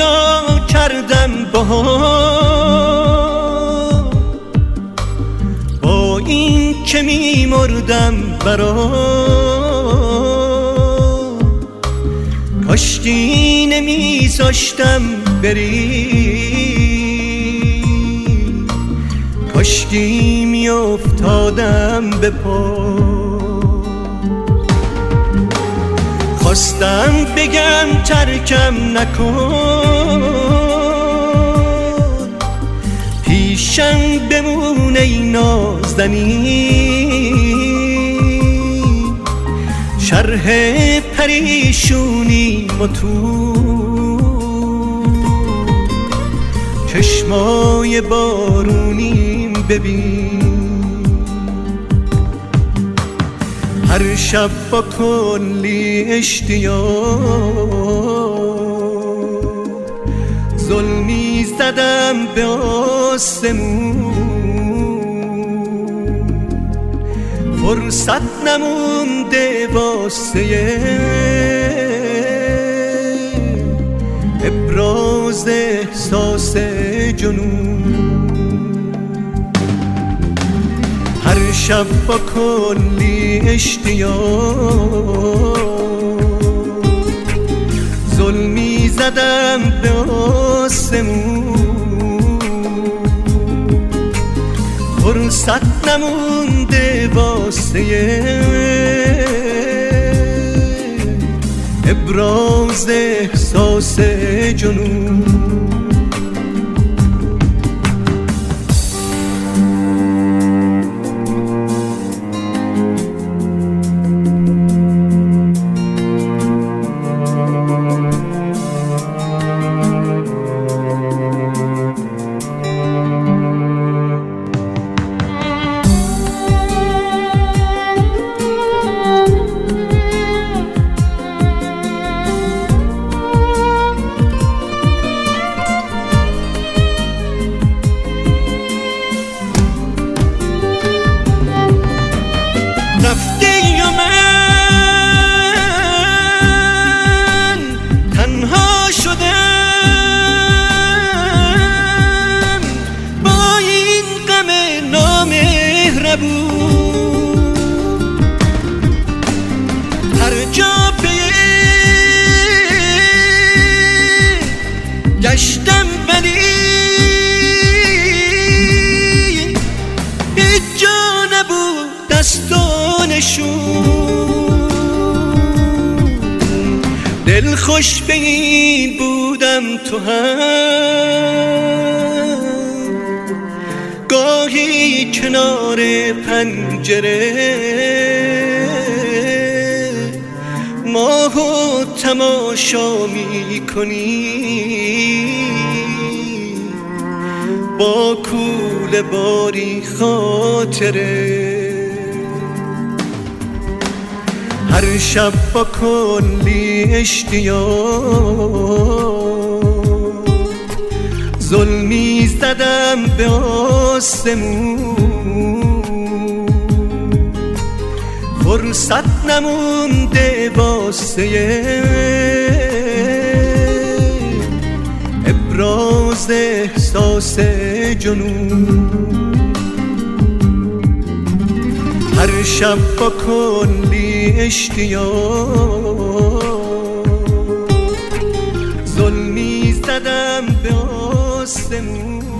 پیدا کردم با این که می مردم کاشکی نمیذاشتم بری، کاشکی میافتادم به پا. خواستم بگم ترکم نکن، پیشم بمون ای نازنین، شرح پریشونی و تو چشمای بارونیم ببین. هر شب با کلی اشتیاق ظلمی زدم به آسمون، فرصت نمونده واسه ابراز احساس جنون. هر شب با کلی اشتیاق ظلمی زدم به آسمون، فرصت نمونده واسه ابراز احساس جنون. رفتی و من تنها شدم با این غم نامهربون. هر جا گشتم ولی هیچ جا نبود دست و نشون. دل خوش به این بودم تو هم گاهی کنار پنجره ماهو تماشا می کنی با کوله باری خاطره. هر شب با کلی اشتیاق ظلمی زدم به آسمون، فرصت نمونده واسه ابراز احساس جنون. هر شب با کلی اشتیاق ظلمی زدم به آسمون،